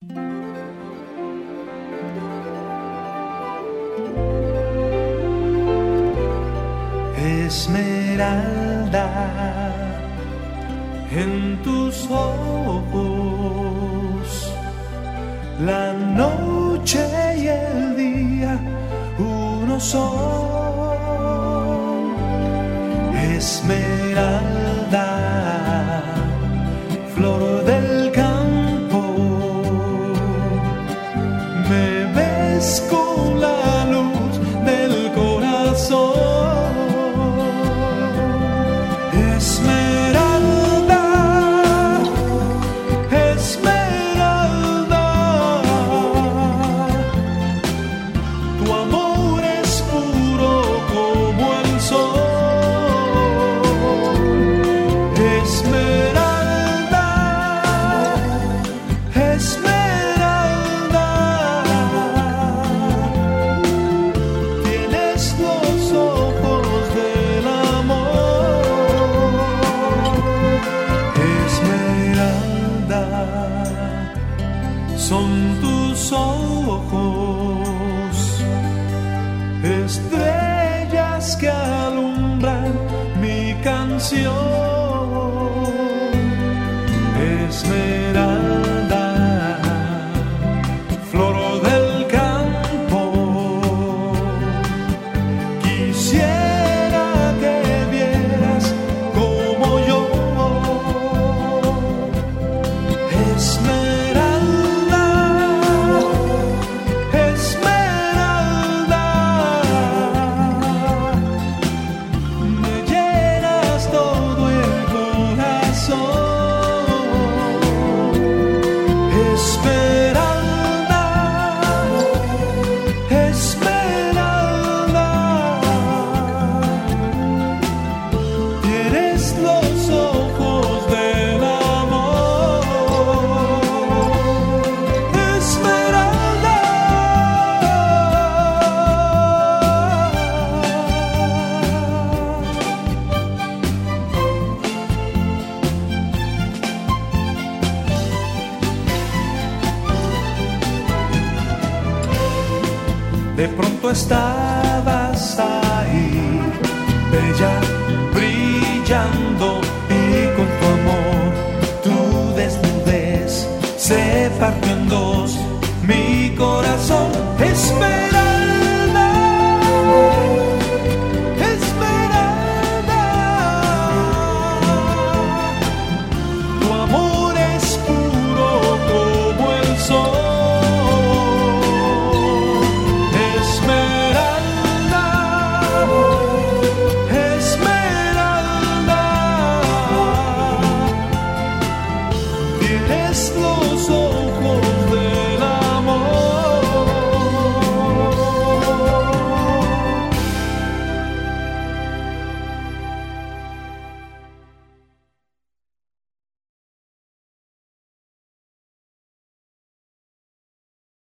Esmeralda, en tus ojos, la noche y el día uno son. Esmeralda, flor del campo, me ves con la luz del corazón. Son tus ojos, estrellas que alumbran mi canción. Esmeralda, flor del campo, quisiera que vieras como yo. De pronto estabas ahí, bella, brillando, y con tu amor, tu desnudez se partió en dos, mi corazón espera.